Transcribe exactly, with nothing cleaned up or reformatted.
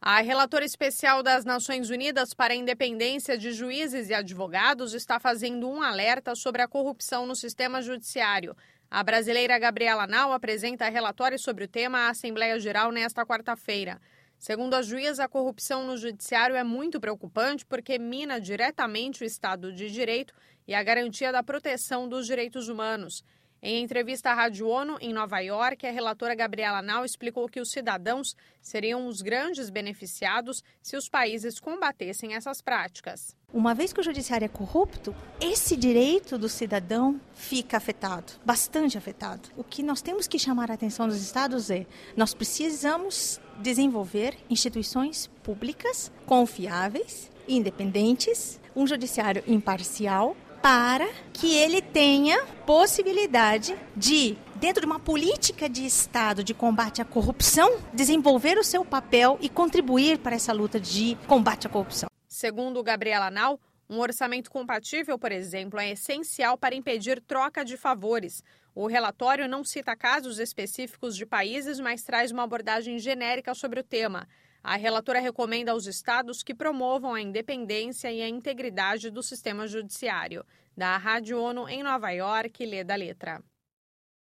A relatora especial das Nações Unidas para a Independência de Juízes e Advogados está fazendo um alerta sobre a corrupção no sistema judiciário. A brasileira Gabriela Nau apresenta relatório sobre o tema à Assembleia Geral nesta quarta-feira. Segundo a juíza, a corrupção no judiciário é muito preocupante porque mina diretamente o Estado de Direito e a garantia da proteção dos direitos humanos. Em entrevista à Rádio ONU, em Nova York, a relatora Gabriela Nau explicou que os cidadãos seriam os grandes beneficiados se os países combatessem essas práticas. Uma vez que o judiciário é corrupto, esse direito do cidadão fica afetado, bastante afetado. O que nós temos que chamar a atenção dos estados é: nós precisamos desenvolver instituições públicas confiáveis, independentes, um judiciário imparcial, para que ele tenha possibilidade de, dentro de uma política de Estado de combate à corrupção, desenvolver o seu papel e contribuir para essa luta de combate à corrupção. Segundo Gabriela Nau, um orçamento compatível, por exemplo, é essencial para impedir troca de favores. O relatório não cita casos específicos de países, mas traz uma abordagem genérica sobre o tema. A relatora recomenda aos estados que promovam a independência e a integridade do sistema judiciário. Da Rádio ONU em Nova York, Leda Letra.